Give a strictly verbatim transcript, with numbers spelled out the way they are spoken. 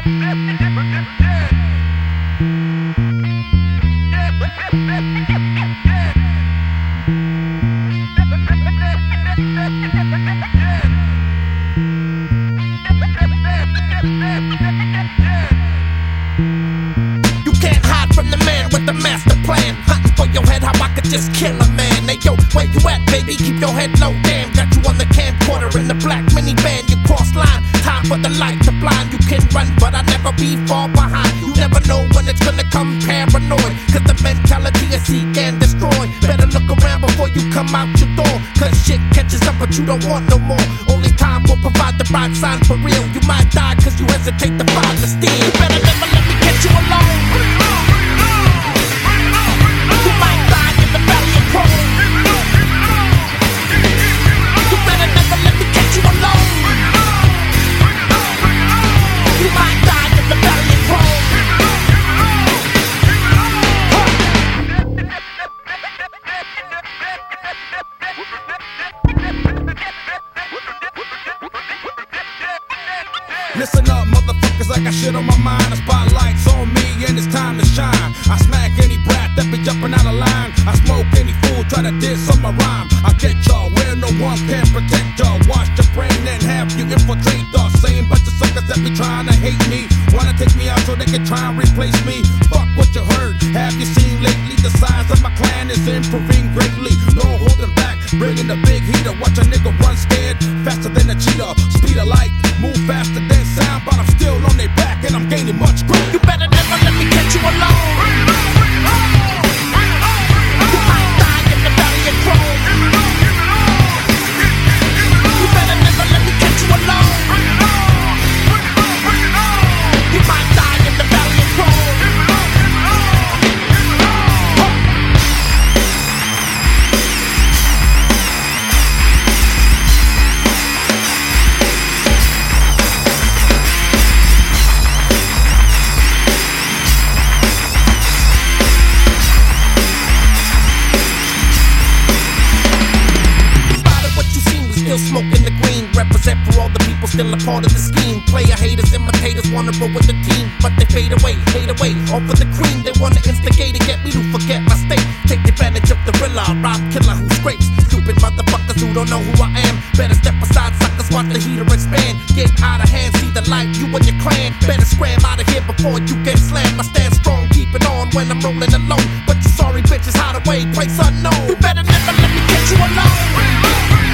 Just kill a man. Hey yo, where you at, baby? Keep your head low, damn. Got you on the camcorder in the black minivan. You cross line, time for the light to blind. You can run, but I never be far behind. You never know when it's gonna come, paranoid. Cause the mentality is seek and destroy. Better look around before you come out your door. Cause shit catches up, but you don't want no more. Only time will provide the right sign for real. You might die cause you hesitate to find the steel. You better never let me catch you alone. Listen up, motherfuckers, I got shit on my mind. The spotlight's on me and it's time to shine. I smack any brat that be jumping out of line. I smoke any fool, try to diss on my rhyme. I get y'all where no one can protect y'all. Wash your brain and have you infiltrate the same bunch of suckers that be trying to hate me. Wanna take me out so they can try and replace me. Fuck what you heard, have you seen lately? The size of my clan is improving greatly. No holding back, bringing the big heater. Watch a nigga run scared, faster than a cheetah. Speed of light, move faster than sound, but I'm still on their back and I'm gaining much ground. You better never let me catch you alone. You might die in the valley of chrome. You better never let me catch you alone. You might die in the valley of chrome. Still smoking the green, represent for all the people still a part of the scheme. Player haters, imitators wanna roll with the team, but they fade away, fade away, all for the cream. They wanna instigate and get me to forget my state. Take advantage of the rilla, rob killer who scrapes. Stupid motherfuckers who don't know who I am. Better step aside, suckers, watch the heater expand. Get out of hand, see the light, you and your clan. Better scram out of here before you get slammed. I stand strong, keep it on when I'm rolling alone. But you sorry bitches hide away, place unknown. You better never let me catch you alone.